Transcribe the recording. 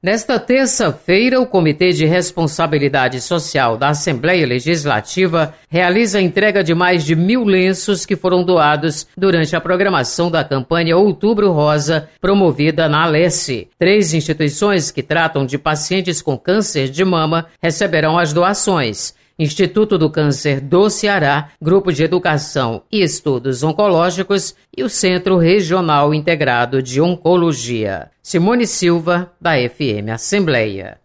Nesta terça-feira, o Comitê de Responsabilidade Social da Assembleia Legislativa realiza a entrega de mais de 1.000 lenços que foram doados durante a programação da campanha Outubro Rosa, promovida na Alesse. 3 instituições que tratam de pacientes com câncer de mama receberão as doações: Instituto do Câncer do Ceará, Grupo de Educação e Estudos Oncológicos e o Centro Regional Integrado de Oncologia. Simone Silva, da FM Assembleia.